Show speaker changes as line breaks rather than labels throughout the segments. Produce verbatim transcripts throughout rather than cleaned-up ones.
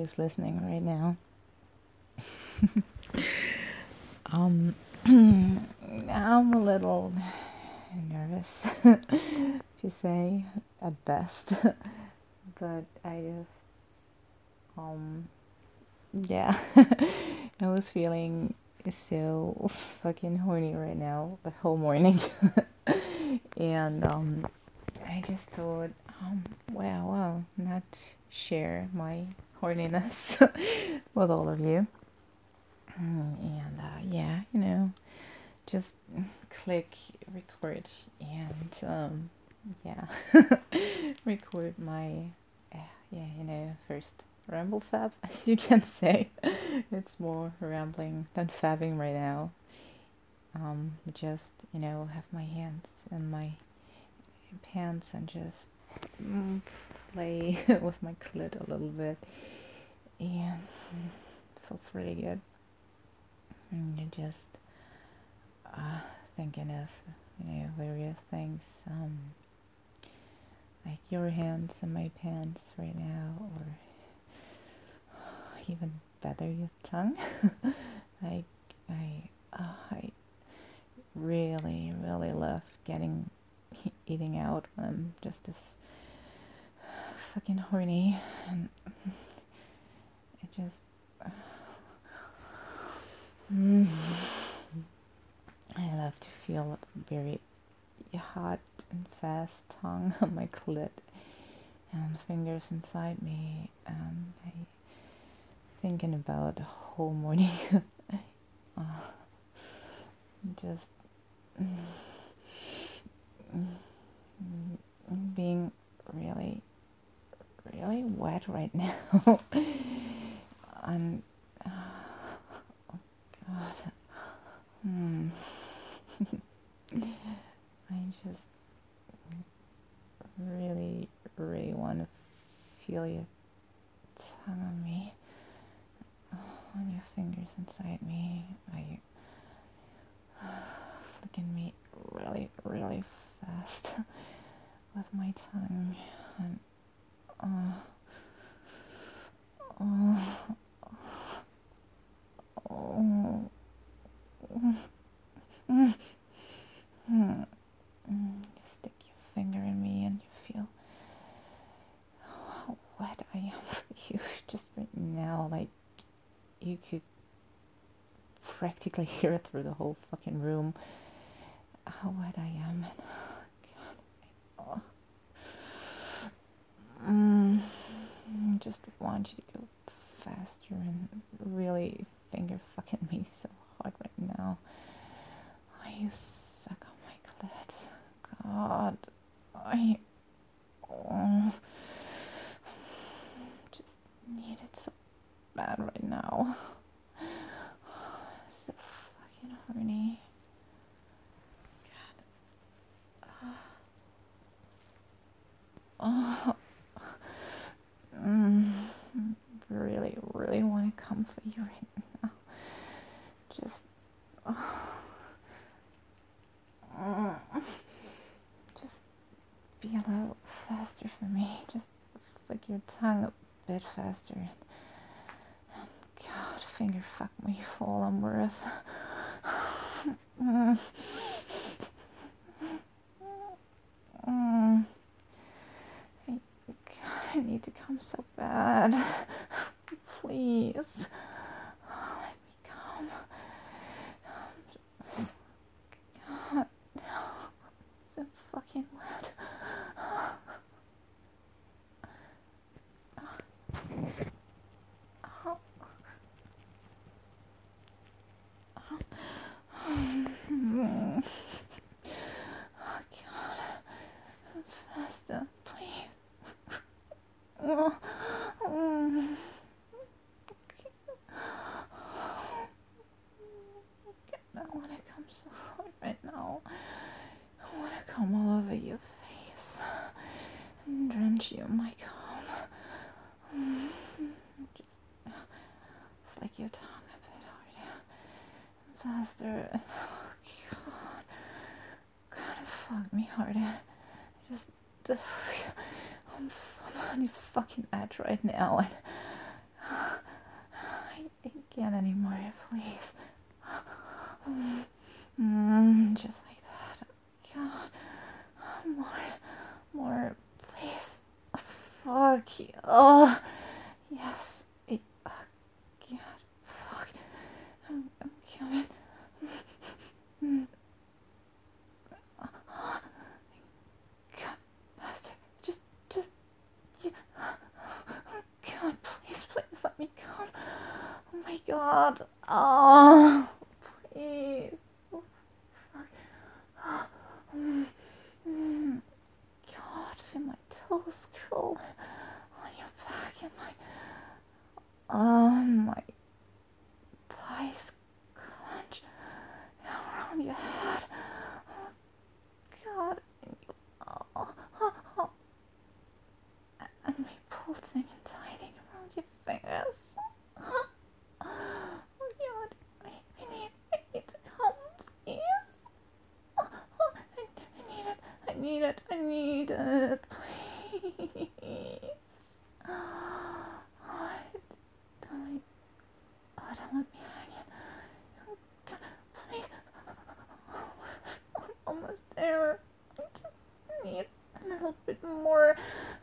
who's listening right now. um, I'm a little nervous to say at best, but I just, um, yeah, I was feeling so fucking horny right now the whole morning, and um, I just thought, um, wow, wow, not share my horniness with all of you. And uh, yeah, you know, just click record and um, yeah, record my, uh, yeah, you know, first ramble fab, as you can say. It's more rambling than fabbing right now. Um, just, you know, have my hands in my pants and just mm, play with my clit a little bit, and it feels really good. And you're just uh, thinking of, you know, various things, um, like your hands in my pants right now, or even better, your tongue. like I, uh, I really, really love getting eating out when I'm just this fucking horny, and it just uh, mm, I love to feel a very hot and fast tongue on my clit and fingers inside me. Um, I thinking about the whole morning, uh, just being really, really wet right now. And uh, oh God, hmm. I just really, really want to feel your tongue on me, on your fingers inside me. I flicking me really, really fast with my tongue, and uh, oh, oh, mm, mm, mm. Just stick your finger in me and you feel how wet I am for you just right now. Like you could practically hear it through the whole fucking room. How wet I am. And, God, I, oh. mm, I just want you to go faster and really finger fucking me so hard right now. Oh, you suck on my clit. God, I oh, just need it so bad right now. So fucking horny. God. Oh. Mm, really, really want to come for you right now. Just, oh, mm, just be a little faster for me. Just flick your tongue a bit faster. And, and God, finger fuck me for all I'm worth. mm. Mm. I, God, I need to come so bad. Please. Let me come. God, so fucking wet. Oh. Oh, God. Faster, please. Oh. Mm. I want to come so hard right now. I want to come all over your face and drench you in my cum. Just flick your tongue a bit harder, faster. Oh, God, God, fuck me harder. Just, just, I'm, I'm on your fucking edge right now. And can't anymore, please. Mm, just like that. God. More. More, please. Fuck. Oh. Yes. It, uh, God. Fuck. I'm, I'm coming. God, Master. Just, just. God, please, please let me come. Oh my God. Oh, please. Fuck. God, feel my toes curl on your back and my, oh, my thighs clench around your head. Oh, God, and you, oh, oh, oh. And me pulsing and tightening around your fingers. Oh, God, I, I need, I need to come, please. Oh, oh, I, I need it, I need it, I need it, please. Oh, don't, oh, don't let me hang it. Oh, God, please. I'm almost there. I just need a little bit more.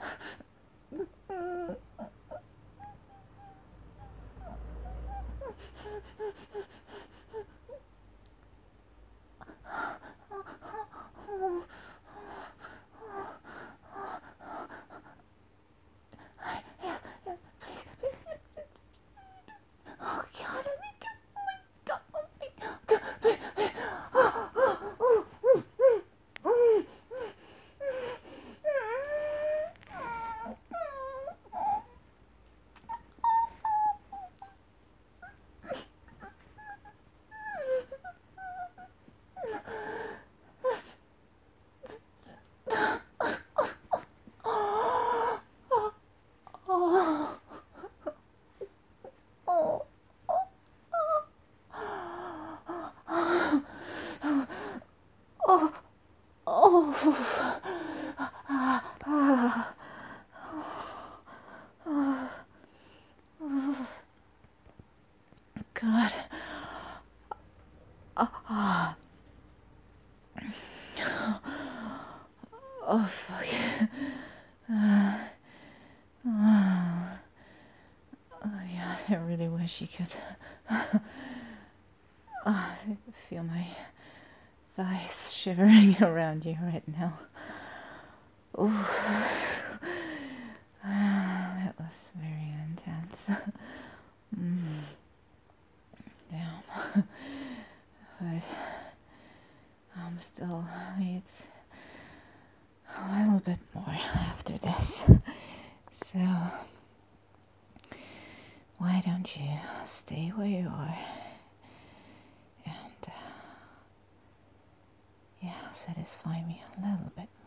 Yes, yes, please, please. Oh God, oh my God, oh my God, oh my God. God. Oh, fuck. Uh, oh, God, I really wish you could uh, feel my thighs shivering around you right now. Ooh. That was very intense. Mm. Damn. But I'm still need a little bit more after this. So why don't you stay where you are and uh, yeah, satisfy me a little bit